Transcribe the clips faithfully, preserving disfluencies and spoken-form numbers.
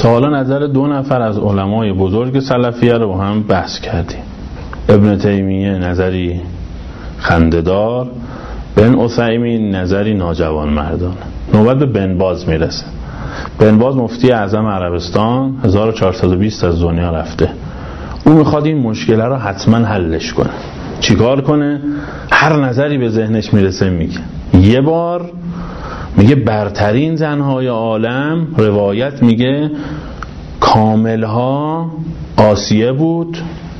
تا حالا نظر دو نفر از علمای بزرگ سلفیه رو با هم بحث کردیم. ابن تیمیه نظری خنده‌دار، بن عثیمین نظری ناجوان مردان. نوبت به بن باز میرسه. بن باز مفتی اعظم عربستان هزار و چهارصد و بیست از دنیا رفته. او میخواد این مشکل رو حتما حلش کنه. چیکار کنه؟ هر نظری به ذهنش میرسه میگه. یه بار میگه برترین زنهای عالم روایت میگه کاملها آسیه بود،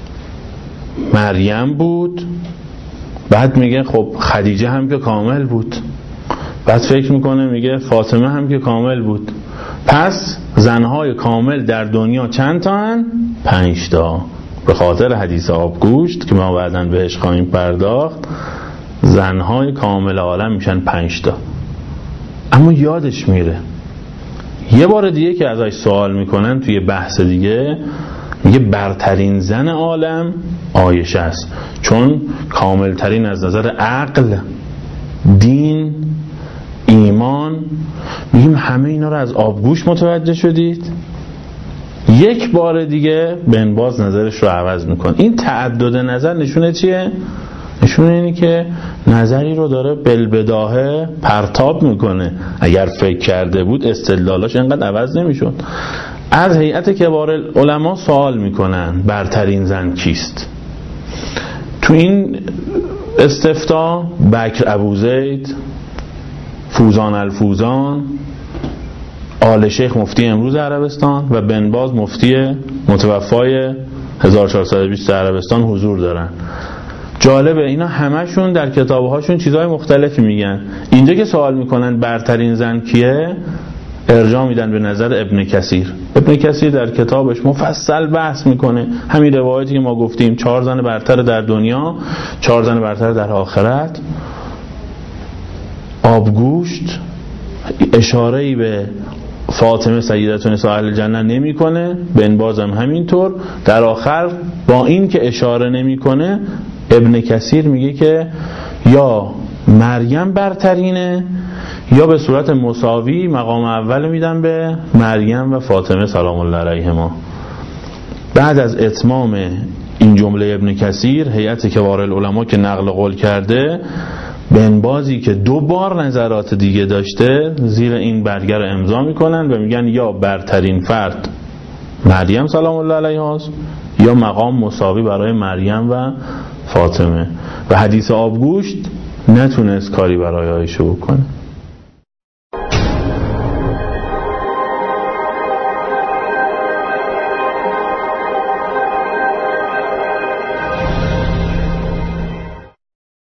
مریم بود، بعد میگه خب خدیجه هم که کامل بود، بعد فکر میکنه میگه فاطمه هم که کامل بود. پس زنهای کامل در دنیا چند تا هن؟ پنج تا. به خاطر حدیث آبگوشت که ما بعداً بهش خواهیم پرداخت، زنهای کامل عالم میشن پنج تا. اما یادش میره. یه بار دیگه که ازش سوال میکنن توی بحث دیگه، میگه برترین زن عالم عایشه است، چون کاملترین از نظر عقل، دین، ایمان. میگیم همه اینا رو از آبگوش متوجه شدید؟ یک بار دیگه بن باز نظرش رو عوض میکنه. این تعدد نظر نشونه چیه؟ نشونه اینه که نظری رو داره بالبداهه پرتاب میکنه. اگر فکر کرده بود استدلالاش اینقدر عوض نمیشد. از هیئت کبار علما سوال میکنن برترین زن کیست؟ تو این استفتا بکر ابوزید، فوزان الفوزان، آل شیخ مفتی امروز عربستان و بن باز مفتی متوفای هزار و چهارصد و بیست عربستان حضور دارن. جالبه اینا همشون در کتابهاشون چیزهای مختلفی میگن. اینجا که سوال میکنن برترین زن کیه، ارجاع میدن به نظر ابن کثیر. ابن کثیر در کتابش مفصل بحث میکنه. همین روایتی که ما گفتیم، چهار زن برتر در دنیا، چهار زن برتر در آخرت. آبگوشت اشاره‌ای به فاطمه سیدة نساء اهل الجنه نمیکنه، بن باز هم همینطور. در آخر با این که اشاره نمیکنه، ابن کثیر میگه که یا مریم برترینه یا به صورت مساوی مقام اول میدن به مریم و فاطمه سلام الله علیهما. بعد از اتمام این جمله ابن کثیر، هیئت کبار العلماء که نقل قول کرده، بن بازی که دو بار نظرات دیگه داشته زیر این برگه رو امضا میکنن و میگن یا برترین فرد مریم سلام الله علیها یا مقام مساوی برای مریم و فاطمه. و حدیث آبگوشت نتونست کاری برای عایشه بکنه.